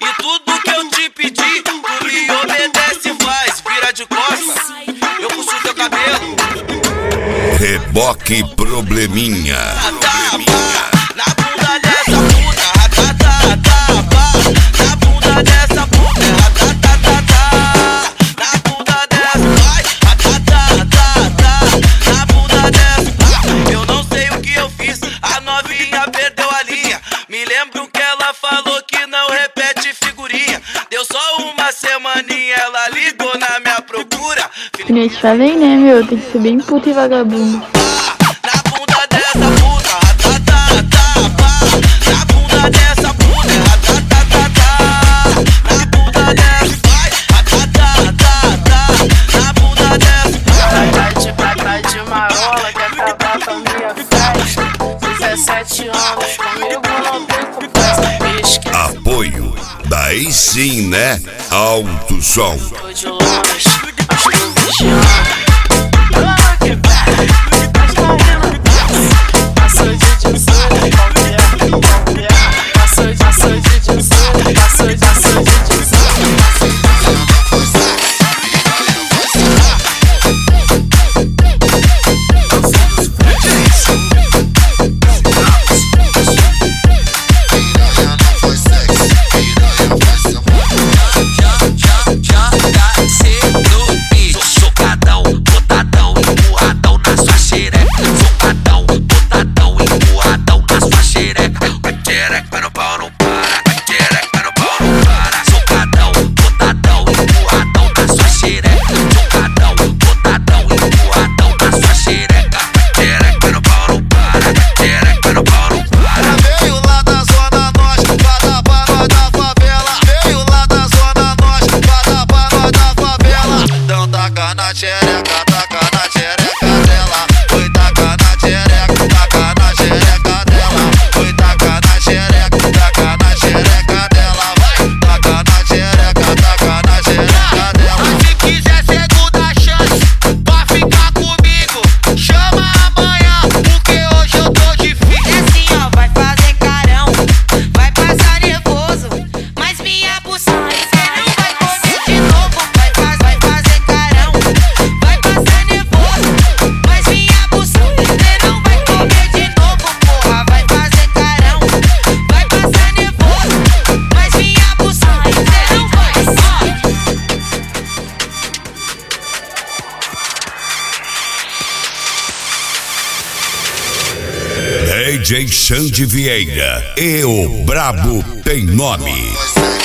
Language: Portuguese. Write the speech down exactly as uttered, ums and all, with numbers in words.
E tudo que eu te pedi, tu me obedece e faz. Vira de costas, eu puxo teu cabelo. Reboque Probleminha. Na bunda dessa puta, ratatatá. Na bunda dessa puta, ratatatá. Na bunda dessa, vai, ratatatá. Na bunda dessa, eu não sei o que eu fiz, a novinha perdeu a linha. Me lembro que ela falou que não repete figurinha. Deu só uma semaninha, ela ligou na minha procura. Eu te falei, né, meu? Tem que ser bem puta e vagabundo. Na bunda dessa puta, ratatatá. Na bunda dessa puta, ratatatá. Na bunda dessa, vai, ratatatá. Na bunda dessa, Vai de prata de marola, quer acabar com a minha festa. dezessete anos, comigo não tem conversa. Apoio, daí sim, né? Alto som. Tô de longe, acho que eu vigiando. Passou de dezoito, qualquer, qualquer. Passou de dezoito, passou de dezoito. xereca, taca na xereca dela. Foi taca na xereca, taca na xereca dela. Foi taca na xereca, taca na xereca dela. Vai, taca na xereca, taca na xereca dela. Se quiser segunda chance pra ficar comigo, chama amanhã, porque hoje eu tô difícil. É assim, ó, vai fazer carão, vai passar nervoso, mas minha buceta cê não vai comer de novo. Vai fazer, vai fazer carão, vai passar nervoso, mas minha buceta cê não vai comer de novo, porra. Vai fazer carão, vai passar nervoso, mas minha buceta cê não vai. D J Xande Vieira e o Brabo tem nome.